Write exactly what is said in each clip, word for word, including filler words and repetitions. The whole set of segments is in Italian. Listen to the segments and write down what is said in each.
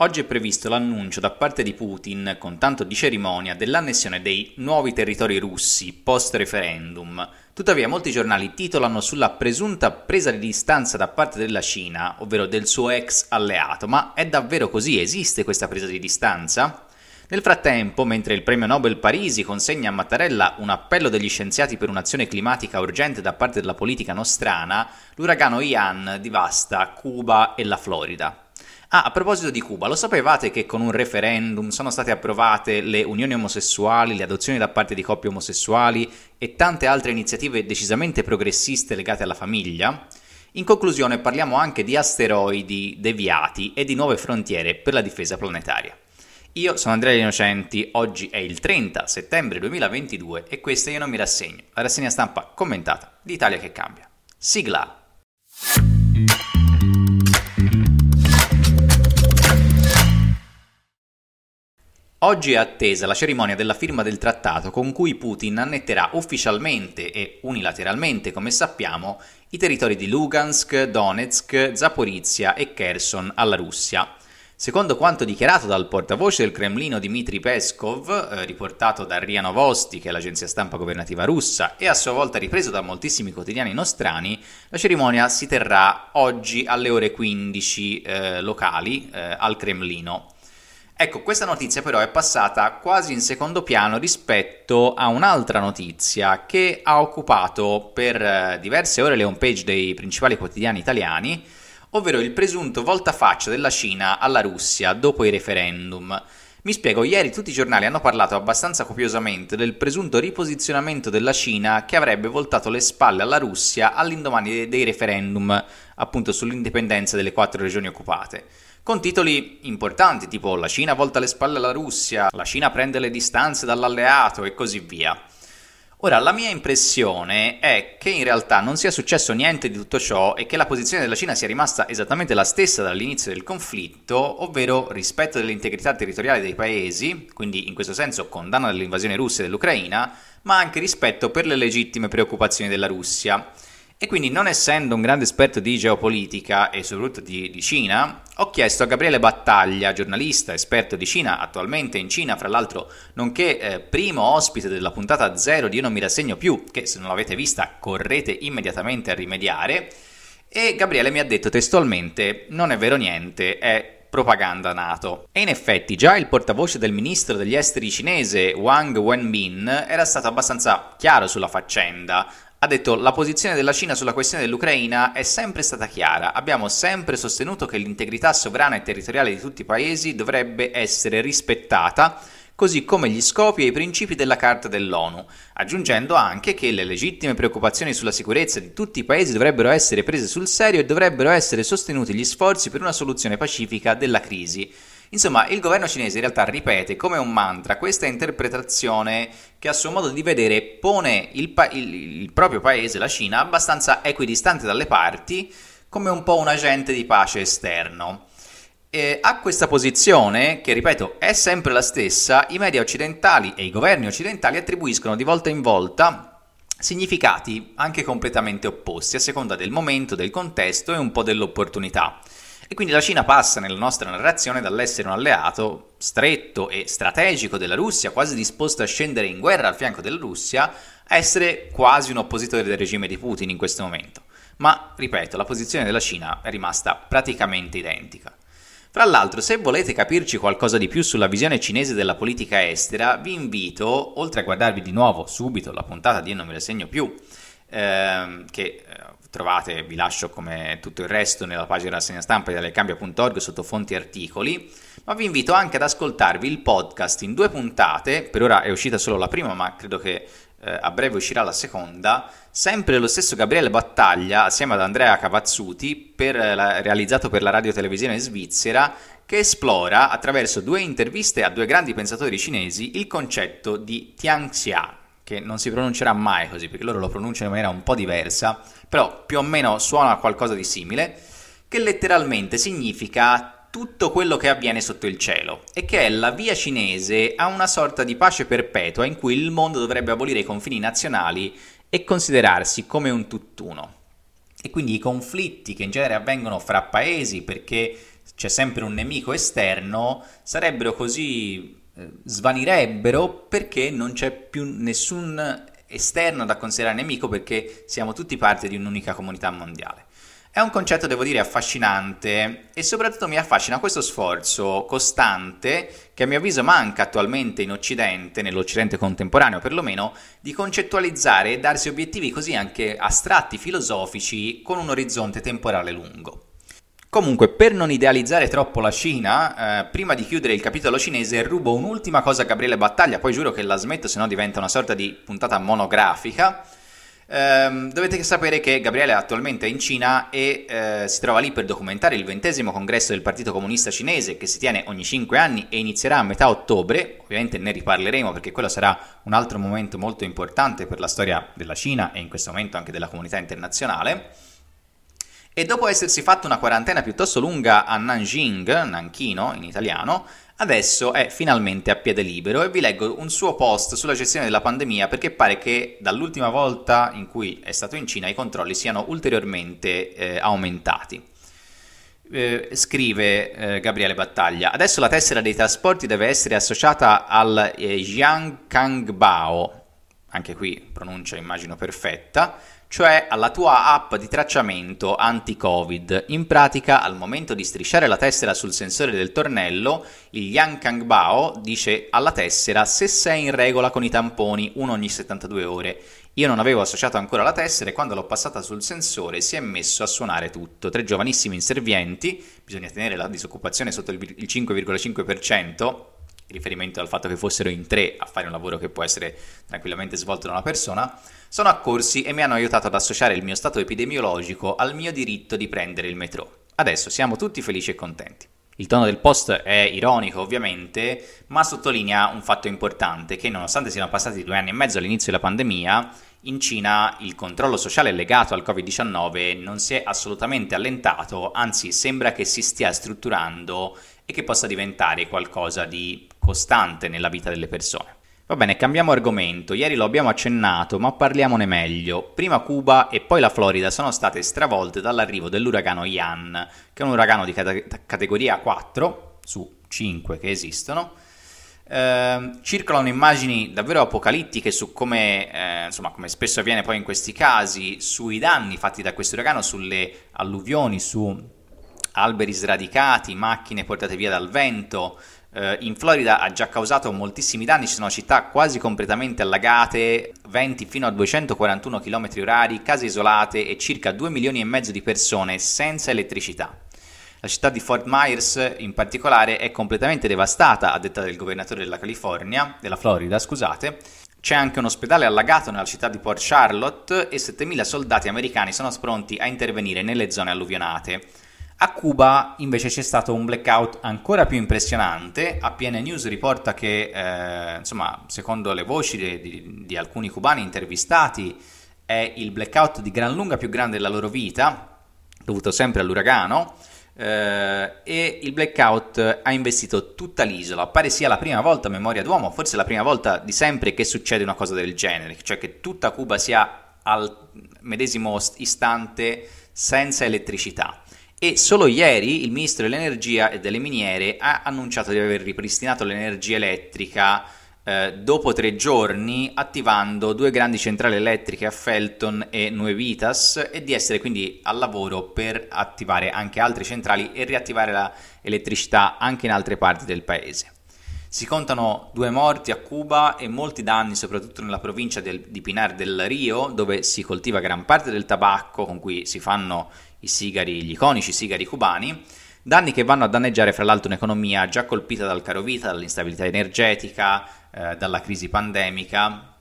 Oggi è previsto l'annuncio da parte di Putin, con tanto di cerimonia, dell'annessione dei nuovi territori russi post-referendum. Tuttavia molti giornali titolano sulla presunta presa di distanza da parte della Cina, ovvero del suo ex alleato. Ma è davvero così? Esiste questa presa di distanza? Nel frattempo, mentre il premio Nobel Parisi consegna a Mattarella un appello degli scienziati per un'azione climatica urgente da parte della politica nostrana, l'uragano Ian devasta Cuba e la Florida. Ah, a proposito di Cuba, lo sapevate che con un referendum sono state approvate le unioni omosessuali, le adozioni da parte di coppie omosessuali e tante altre iniziative decisamente progressiste legate alla famiglia? In conclusione parliamo anche di asteroidi deviati e di nuove frontiere per la difesa planetaria. Io sono Andrea Innocenti, oggi è il trenta settembre duemilaventidue e questa Io non mi rassegno, la rassegna stampa commentata di Italia che cambia. Sigla! Oggi è attesa la cerimonia della firma del trattato con cui Putin annetterà ufficialmente e unilateralmente, come sappiamo, i territori di Lugansk, Donetsk, Zaporizhia e Kherson alla Russia. Secondo quanto dichiarato dal portavoce del Cremlino Dmitry Peskov, eh, riportato da R I A Novosti, che è l'agenzia stampa governativa russa, e a sua volta ripreso da moltissimi quotidiani nostrani, la cerimonia si terrà oggi alle ore quindici eh, locali eh, al Cremlino. Ecco, questa notizia però è passata quasi in secondo piano rispetto a un'altra notizia che ha occupato per diverse ore le homepage dei principali quotidiani italiani, ovvero il presunto voltafaccia della Cina alla Russia dopo i referendum. Mi spiego, ieri tutti i giornali hanno parlato abbastanza copiosamente del presunto riposizionamento della Cina che avrebbe voltato le spalle alla Russia all'indomani dei referendum, appunto sull'indipendenza delle quattro regioni occupate, con titoli importanti tipo la Cina volta le spalle alla Russia, la Cina prende le distanze dall'alleato e così via. Ora, la mia impressione è che in realtà non sia successo niente di tutto ciò e che la posizione della Cina sia rimasta esattamente la stessa dall'inizio del conflitto, ovvero rispetto dell'integrità territoriale dei paesi, quindi in questo senso condanna dell'invasione russa dell'Ucraina, ma anche rispetto per le legittime preoccupazioni della Russia. E quindi, non essendo un grande esperto di geopolitica e soprattutto di, di Cina, ho chiesto a Gabriele Battaglia, giornalista, esperto di Cina, attualmente in Cina, fra l'altro, nonché eh, primo ospite della puntata zero di Io non mi rassegno più, che se non l'avete vista correte immediatamente a rimediare, e Gabriele mi ha detto testualmente: non è vero niente, è propaganda NATO. E in effetti già il portavoce del ministro degli esteri cinese Wang Wenbin era stato abbastanza chiaro sulla faccenda. Ha detto: la posizione della Cina sulla questione dell'Ucraina è sempre stata chiara, abbiamo sempre sostenuto che l'integrità sovrana e territoriale di tutti i paesi dovrebbe essere rispettata, così come gli scopi e i principi della Carta dell'ONU, aggiungendo anche che le legittime preoccupazioni sulla sicurezza di tutti i paesi dovrebbero essere prese sul serio e dovrebbero essere sostenuti gli sforzi per una soluzione pacifica della crisi. Insomma, il governo cinese in realtà ripete come un mantra questa interpretazione che a suo modo di vedere pone il, pa- il, il proprio paese, la Cina, abbastanza equidistante dalle parti, come un po' un agente di pace esterno. E a questa posizione, che ripeto è sempre la stessa, i media occidentali e i governi occidentali attribuiscono di volta in volta significati anche completamente opposti, a seconda del momento, del contesto e un po' dell'opportunità. E quindi la Cina passa nella nostra narrazione dall'essere un alleato stretto e strategico della Russia, quasi disposto a scendere in guerra al fianco della Russia, a essere quasi un oppositore del regime di Putin in questo momento. Ma, ripeto, la posizione della Cina è rimasta praticamente identica. Fra l'altro, se volete capirci qualcosa di più sulla visione cinese della politica estera, vi invito, oltre a guardarvi di nuovo subito la puntata di Io non mi rassegno più, ehm, che eh, trovate, vi lascio come tutto il resto nella pagina rassegna stampa di italia punto org sotto fonti e articoli, ma vi invito anche ad ascoltarvi il podcast in due puntate, per ora è uscita solo la prima ma credo che eh, a breve uscirà la seconda, sempre lo stesso Gabriele Battaglia assieme ad Andrea Cavazzuti, per la, realizzato per la radio-televisione svizzera, che esplora attraverso due interviste a due grandi pensatori cinesi il concetto di Tianxia, che non si pronuncerà mai così perché loro lo pronunciano in maniera un po' diversa, però più o meno suona qualcosa di simile, che letteralmente significa tutto quello che avviene sotto il cielo, e che è la via cinese a una sorta di pace perpetua in cui il mondo dovrebbe abolire i confini nazionali e considerarsi come un tutt'uno. E quindi i conflitti che in genere avvengono fra paesi perché c'è sempre un nemico esterno, sarebbero così, eh, svanirebbero perché non c'è più nessun esterno da considerare nemico, perché siamo tutti parte di un'unica comunità mondiale. È un concetto, devo dire, affascinante, e soprattutto mi affascina questo sforzo costante, che a mio avviso manca attualmente in Occidente, nell'Occidente contemporaneo perlomeno, di concettualizzare e darsi obiettivi così anche astratti, filosofici, con un orizzonte temporale lungo. Comunque, per non idealizzare troppo la Cina, eh, prima di chiudere il capitolo cinese rubo un'ultima cosa a Gabriele Battaglia, poi giuro che la smetto, sennò diventa una sorta di puntata monografica. Um, dovete sapere che Gabriele attualmente è in Cina e uh, si trova lì per documentare il ventesimo congresso del Partito Comunista Cinese, che si tiene ogni cinque anni e inizierà a metà ottobre. Ovviamente ne riparleremo, perché quello sarà un altro momento molto importante per la storia della Cina e in questo momento anche della comunità internazionale. E dopo essersi fatto una quarantena piuttosto lunga a Nanjing, Nanchino in italiano, adesso è finalmente a piede libero, e vi leggo un suo post sulla gestione della pandemia, perché pare che dall'ultima volta in cui è stato in Cina i controlli siano ulteriormente eh, aumentati. Eh, scrive eh, Gabriele Battaglia: adesso la tessera dei trasporti deve essere associata al eh, Jiangkangbao, anche qui pronuncia immagino perfetta, cioè alla tua app di tracciamento anti-Covid. In pratica, al momento di strisciare la tessera sul sensore del tornello, il Jiangkangbao dice alla tessera se sei in regola con i tamponi, uno ogni settantadue ore. Io non avevo associato ancora la tessera e quando l'ho passata sul sensore si è messo a suonare tutto. Tre giovanissimi inservienti, bisogna tenere la disoccupazione sotto il cinque virgola cinque per cento, in riferimento al fatto che fossero in tre a fare un lavoro che può essere tranquillamente svolto da una persona, sono accorsi e mi hanno aiutato ad associare il mio stato epidemiologico al mio diritto di prendere il metro. Adesso siamo tutti felici e contenti. Il tono del post è ironico ovviamente, ma sottolinea un fatto importante, che nonostante siano passati due anni e mezzo all'inizio della pandemia, in Cina il controllo sociale legato al covid diciannove non si è assolutamente allentato, anzi sembra che si stia strutturando e che possa diventare qualcosa di costante nella vita delle persone. Va bene, cambiamo argomento. Ieri lo abbiamo accennato, ma parliamone meglio. Prima Cuba e poi la Florida sono state stravolte dall'arrivo dell'uragano Ian, che è un uragano di cate- categoria quattro su cinque che esistono. Eh, circolano immagini davvero apocalittiche su come, eh, insomma, come spesso avviene poi in questi casi, sui danni fatti da questo uragano, sulle alluvioni, su alberi sradicati, macchine portate via dal vento. Uh, in Florida ha già causato moltissimi danni, ci sono città quasi completamente allagate, venti fino a duecentoquarantuno chilometri orari, case isolate e circa due milioni e mezzo di persone senza elettricità. La città di Fort Myers in particolare è completamente devastata, a detta del governatore della California, della Florida, scusate. C'è anche un ospedale allagato nella città di Port Charlotte e settemila soldati americani sono pronti a intervenire nelle zone alluvionate. A Cuba invece c'è stato un blackout ancora più impressionante. A P N News riporta che, eh, insomma, secondo le voci di, di, di alcuni cubani intervistati, è il blackout di gran lunga più grande della loro vita, dovuto sempre all'uragano, eh, e il blackout ha investito tutta l'isola. Pare sia la prima volta a memoria d'uomo, forse la prima volta di sempre che succede una cosa del genere, cioè che tutta Cuba sia al medesimo istante senza elettricità. E solo ieri il ministro dell'energia e delle miniere ha annunciato di aver ripristinato l'energia elettrica eh, dopo tre giorni, attivando due grandi centrali elettriche a Felton e Nuevitas, e di essere quindi al lavoro per attivare anche altre centrali e riattivare l'elettricità anche in altre parti del paese. Si contano due morti a Cuba e molti danni soprattutto nella provincia del, di Pinar del Rio, dove si coltiva gran parte del tabacco con cui si fanno i sigari, gli iconici sigari cubani, danni che vanno a danneggiare fra l'altro un'economia già colpita dal caro vita, dall'instabilità energetica, eh, dalla crisi pandemica.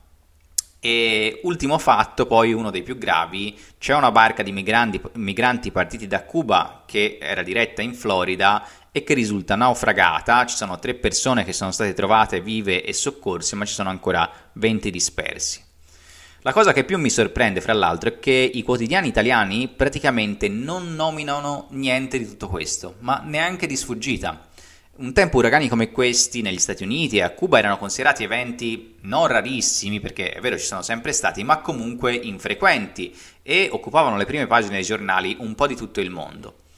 E ultimo fatto, poi uno dei più gravi, c'è una barca di migranti, migranti partiti da Cuba che era diretta in Florida e che risulta naufragata. Ci sono tre persone che sono state trovate vive e soccorse, ma ci sono ancora venti dispersi. La cosa che più mi sorprende, fra l'altro, è che i quotidiani italiani praticamente non nominano niente di tutto questo, ma neanche di sfuggita. Un tempo uragani come questi negli Stati Uniti e a Cuba erano considerati eventi non rarissimi, perché è vero ci sono sempre stati, ma comunque infrequenti, e occupavano le prime pagine dei giornali un po' di tutto il mondo.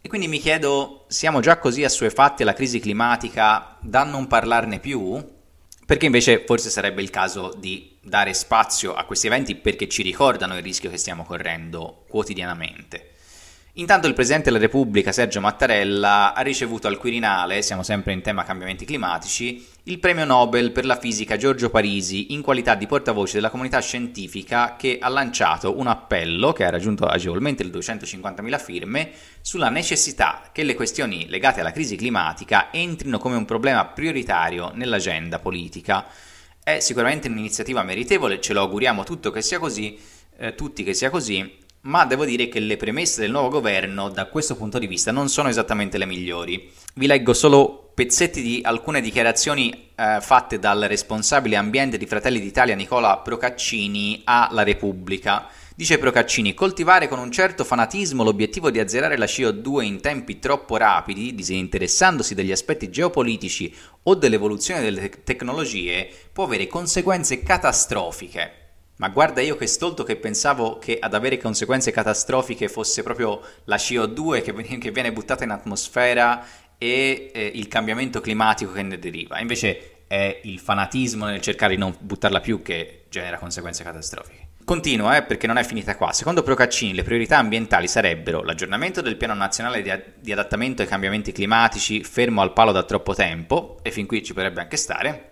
E quindi mi chiedo, siamo già così assuefatti alla crisi climatica da non parlarne più? Perché invece forse sarebbe il caso di dare spazio a questi eventi perché ci ricordano il rischio che stiamo correndo quotidianamente. Intanto il Presidente della Repubblica, Sergio Mattarella, ha ricevuto al Quirinale, siamo sempre in tema cambiamenti climatici, il premio Nobel per la fisica Giorgio Parisi in qualità di portavoce della comunità scientifica che ha lanciato un appello, che ha raggiunto agevolmente le duecentocinquantamila firme, sulla necessità che le questioni legate alla crisi climatica entrino come un problema prioritario nell'agenda politica. È sicuramente un'iniziativa meritevole, ce lo auguriamo tutto che sia così, eh, tutti che sia così, ma devo dire che le premesse del nuovo governo da questo punto di vista non sono esattamente le migliori. Vi leggo solo pezzetti di alcune dichiarazioni eh, fatte dal responsabile ambiente di Fratelli d'Italia Nicola Procaccini alla Repubblica. Dice Procaccini: coltivare con un certo fanatismo l'obiettivo di azzerare la C O due in tempi troppo rapidi, disinteressandosi degli aspetti geopolitici o dell'evoluzione delle te- tecnologie, può avere conseguenze catastrofiche. Ma guarda, io che stolto che pensavo che ad avere conseguenze catastrofiche fosse proprio la C O due che, che viene buttata in atmosfera e eh, il cambiamento climatico che ne deriva. Invece è il fanatismo nel cercare di non buttarla più che genera conseguenze catastrofiche. Continua, eh, perché non è finita qua. Secondo Procaccini, le priorità ambientali sarebbero l'aggiornamento del piano nazionale di, a- di adattamento ai cambiamenti climatici, fermo al palo da troppo tempo, e fin qui ci potrebbe anche stare,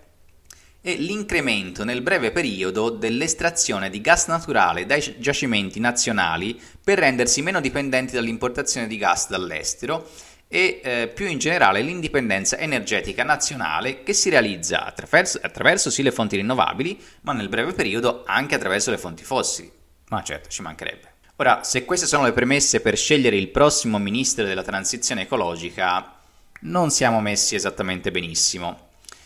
e l'incremento nel breve periodo dell'estrazione di gas naturale dai giacimenti nazionali per rendersi meno dipendenti dall'importazione di gas dall'estero e eh, più in generale l'indipendenza energetica nazionale che si realizza attraverso, attraverso sì le fonti rinnovabili, ma nel breve periodo anche attraverso le fonti fossili. Ma certo, ci mancherebbe. Ora, se queste sono le premesse per scegliere il prossimo ministro della transizione ecologica, non siamo messi esattamente benissimo.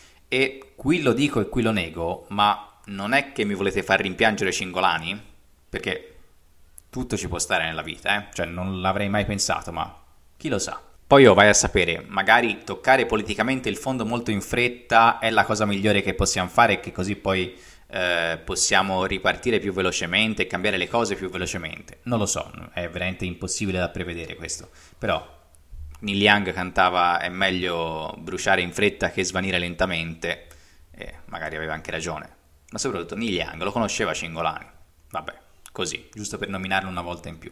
E qui lo dico e qui lo nego, ma non è che mi volete far rimpiangere Cingolani? Perché tutto ci può stare nella vita, eh? Cioè non l'avrei mai pensato, ma chi lo sa. Poi io vai a sapere, magari toccare politicamente il fondo molto in fretta è la cosa migliore che possiamo fare, che così poi eh, possiamo ripartire più velocemente e cambiare le cose più velocemente. Non lo so, è veramente impossibile da prevedere questo, però Neil Young cantava è meglio bruciare in fretta che svanire lentamente, e magari aveva anche ragione, ma soprattutto Neil Young lo conosceva Cingolani. Vabbè, così, giusto per nominarlo una volta in più.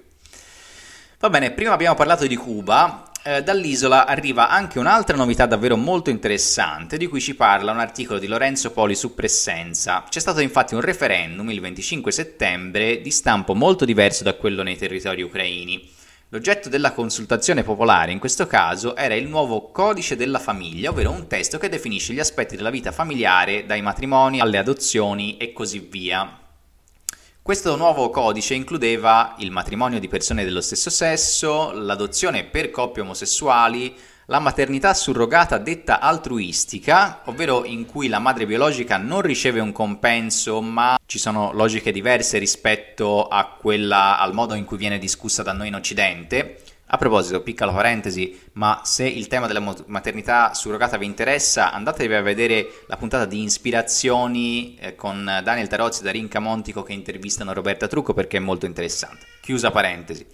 Va bene, prima abbiamo parlato di Cuba, eh, dall'isola arriva anche un'altra novità davvero molto interessante di cui ci parla un articolo di Lorenzo Poli su Pressenza. C'è stato infatti un referendum il venticinque settembre di stampo molto diverso da quello nei territori ucraini. L'oggetto della consultazione popolare in questo caso era il nuovo Codice della famiglia, ovvero un testo che definisce gli aspetti della vita familiare, dai matrimoni alle adozioni e così via. Questo nuovo codice includeva il matrimonio di persone dello stesso sesso, l'adozione per coppie omosessuali, la maternità surrogata detta altruistica, ovvero in cui la madre biologica non riceve un compenso, ma ci sono logiche diverse rispetto a quella, al modo in cui viene discussa da noi in Occidente. A proposito, piccola parentesi, ma se il tema della maternità surrogata vi interessa, andatevi a vedere la puntata di Ispirazioni eh, con Daniel Tarozzi e Darin Camontico che intervistano Roberta Trucco, perché è molto interessante. Chiusa parentesi.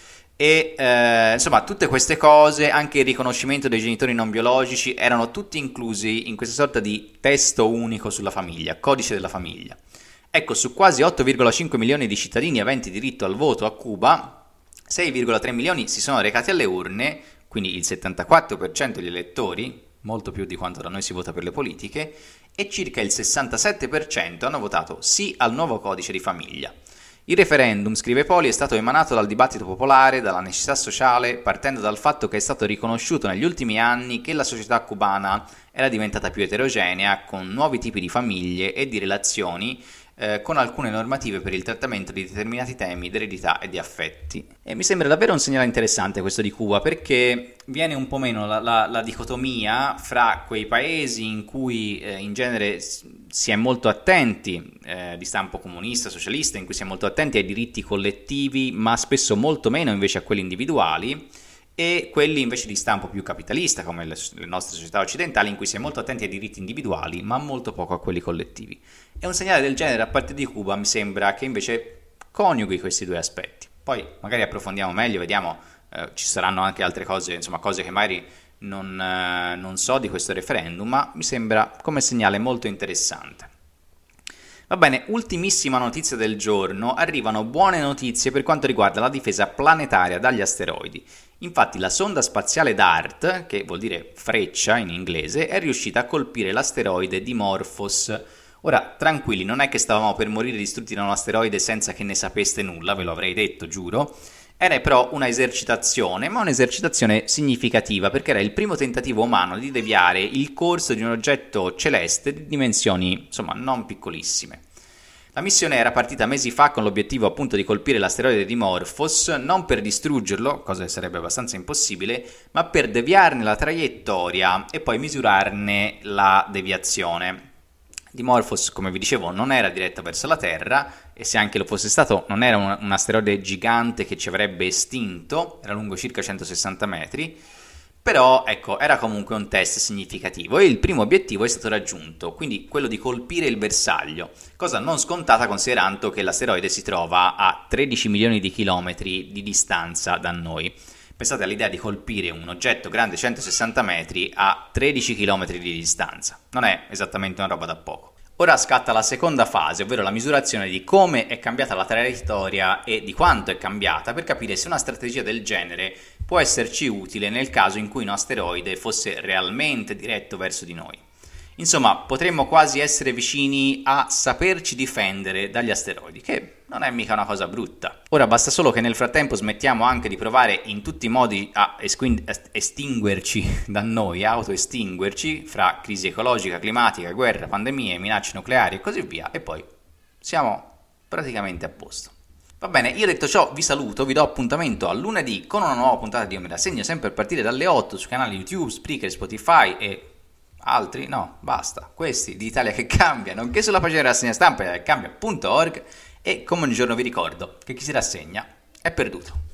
E eh, insomma, tutte queste cose, anche il riconoscimento dei genitori non biologici, erano tutti inclusi in questa sorta di testo unico sulla famiglia, codice della famiglia. Ecco, su quasi otto virgola cinque milioni di cittadini aventi diritto al voto a Cuba, sei virgola tre milioni si sono recati alle urne, quindi il settantaquattro per cento degli elettori, molto più di quanto da noi si vota per le politiche, e circa il sessantasette per cento hanno votato sì al nuovo codice di famiglia. Il referendum, scrive Poli, è stato emanato dal dibattito popolare, dalla necessità sociale, partendo dal fatto che è stato riconosciuto negli ultimi anni che la società cubana era diventata più eterogenea, con nuovi tipi di famiglie e di relazioni, eh, con alcune normative per il trattamento di determinati temi di eredità e di affetti. E mi sembra davvero un segnale interessante questo di Cuba, perché viene un po' meno la, la, la dicotomia fra quei paesi in cui eh, in genere si è molto attenti, eh, di stampo comunista, socialista, in cui si è molto attenti ai diritti collettivi, ma spesso molto meno invece a quelli individuali, e quelli invece di stampo più capitalista, come le, le nostre società occidentali, in cui si è molto attenti ai diritti individuali, ma molto poco a quelli collettivi. E un segnale del genere a parte di Cuba mi sembra che invece coniughi questi due aspetti. Poi magari approfondiamo meglio, vediamo eh, ci saranno anche altre cose, insomma cose che magari non, eh, non so di questo referendum, ma mi sembra come segnale molto interessante. Va bene, ultimissima notizia del giorno, arrivano buone notizie per quanto riguarda la difesa planetaria dagli asteroidi. Infatti la sonda spaziale DART, che vuol dire freccia in inglese, è riuscita a colpire l'asteroide Dimorphos. Ora, tranquilli, non è che stavamo per morire distrutti da un asteroide senza che ne sapeste nulla, ve lo avrei detto, giuro. Era però una esercitazione, ma un'esercitazione significativa, perché era il primo tentativo umano di deviare il corso di un oggetto celeste di dimensioni, insomma, non piccolissime. La missione era partita mesi fa con l'obiettivo appunto di colpire l'asteroide Dimorphos, non per distruggerlo, cosa che sarebbe abbastanza impossibile, ma per deviarne la traiettoria e poi misurarne la deviazione. Dimorphos, come vi dicevo, non era diretta verso la Terra, e se anche lo fosse stato non era un, un asteroide gigante che ci avrebbe estinto, era lungo circa centosessanta metri, però ecco, era comunque un test significativo e il primo obiettivo è stato raggiunto, quindi quello di colpire il bersaglio, cosa non scontata considerando che l'asteroide si trova a tredici milioni di chilometri di distanza da noi. Pensate all'idea di colpire un oggetto grande centosessanta metri a tredici chilometri di distanza. Non è esattamente una roba da poco. Ora scatta la seconda fase, ovvero la misurazione di come è cambiata la traiettoria e di quanto è cambiata, per capire se una strategia del genere può esserci utile nel caso in cui un asteroide fosse realmente diretto verso di noi. Insomma, potremmo quasi essere vicini a saperci difendere dagli asteroidi, che non è mica una cosa brutta. Ora basta solo che nel frattempo smettiamo anche di provare in tutti i modi a estinguerci da noi, a autoestinguerci, fra crisi ecologica, climatica, guerra, pandemie, minacce nucleari e così via, e poi siamo praticamente a posto. Va bene, io detto ciò vi saluto, vi do appuntamento a lunedì con una nuova puntata di Io Me La Segno, sempre a partire dalle otto su canali YouTube, Spreaker, Spotify e altri, no, basta, questi di Italia che cambia, nonché sulla pagina della rassegna stampa cambia punto org, e come ogni giorno vi ricordo che chi si rassegna è perduto.